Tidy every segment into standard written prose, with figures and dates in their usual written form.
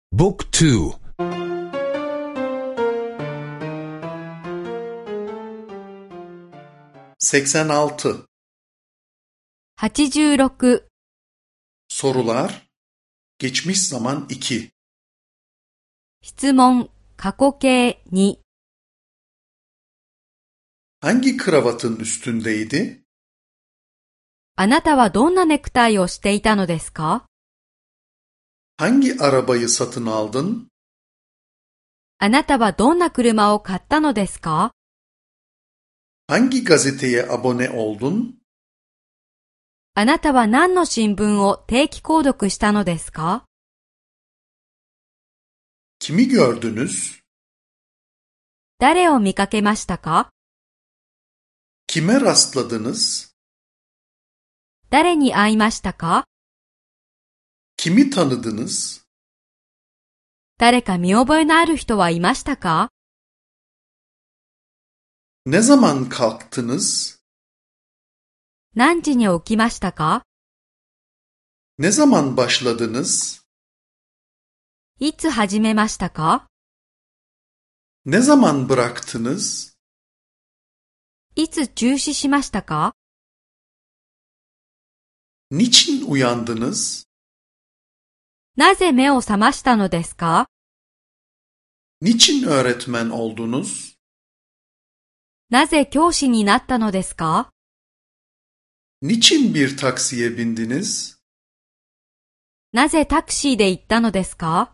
Book 2. 86. 86. Sorular. Geçmiş zaman 2. 質問、過去形2。 Hangi kravatın üstündeydi? あなたはどんなネクタイをしていたのですか？ Hangi arabayı satın aldın? あなたはどんな車を買ったのですか？ Hangi gazeteye abone oldun? あなたは何の新聞を定期購読したのですか？ Kimi gördünüz? 誰を見かけましたか？ Kime rastladınız? 誰に会いましたか？ Kimi tanıdınız? 誰か見覚えのある人はいましたか？ Ne zaman kalktınız? 何時に起きましたか？ Ne zaman başladınız? いつ始めましたか？ Ne zaman bıraktınız? いつ中止しましたか？ Niçin uyandınız? なぜ目を覚ましたのですか？ Niçin öğretmen oldunuz? なぜ教師になったのですか？ Niçin bir taksiye bindiniz? なぜタクシーで行ったのですか？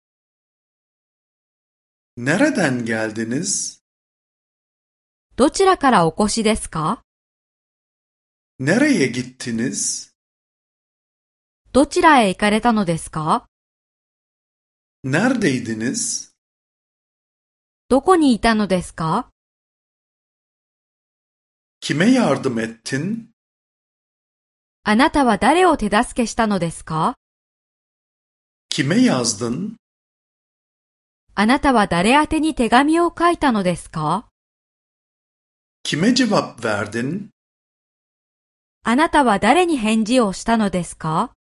Nereden geldiniz? どちらからお越しですか？ Nereye gittiniz? どちらへ行かれたのですか？ Neredeydiniz? どこにいたのですか？ Kime yardım ettin? あなたは誰を手助けしたのですか？ Kime yazdın? あなたは誰宛てに手紙を書いたのですか？ Kime cevap verdin? あなたは誰に返事をしたのですか？